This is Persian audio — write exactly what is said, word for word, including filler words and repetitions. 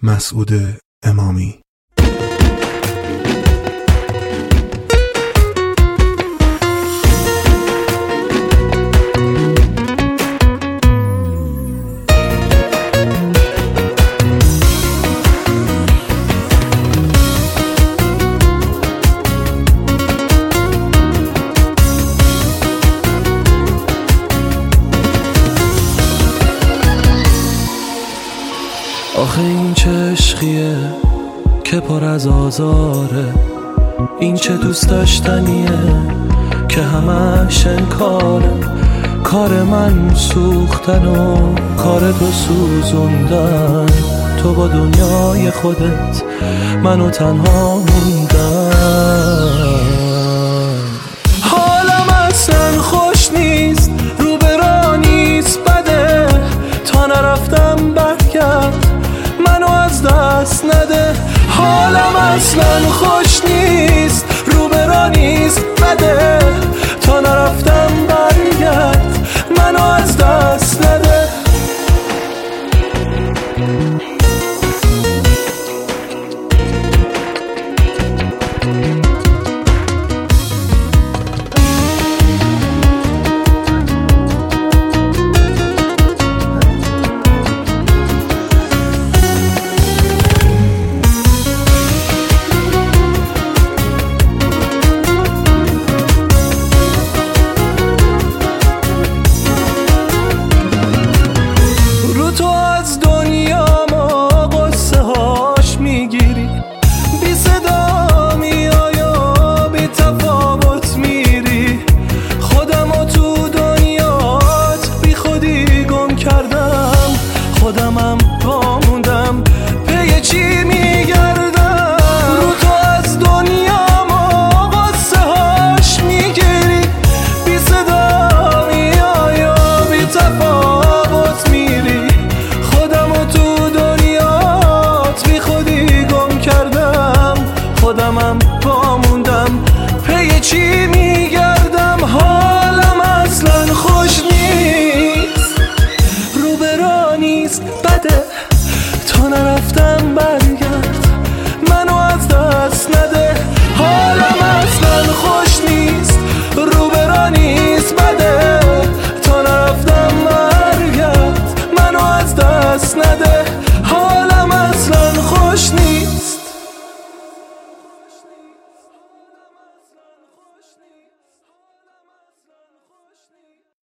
مسعود امامی. آخه این چه عشقیه که پر از آزاره، این چه دوست داشتنیه که همش انکاره. کار من سوختن و کار تو سوزوندن، تو با دنیای خودت منو تنها موندن. حالم اصلا خوش نیست، رو به راه نیست بده، تا نرفتم برگرد منو از دست نده. حالم اصلا خوش نیست، رو به راه نیست بده، تا نرفتم برگرد منو از دست نده. خودمم پا موندم پی چی میگردم، رو تو از دنیا ما قصه هاش میگیری، بی صدا میای و بی تفاوت میری. خودمو تو دنیات بی خودی گم کردم، خودمم پا موندم پی چی میگردم. حالم اصلا خوش نیست، رو به راه نیست بده، تا نرفتم برگرد منو از دست نده. حالم اصلا خوش نیست، رو به راه نیست بده، تا نرفتم برگرد منو از دست نده.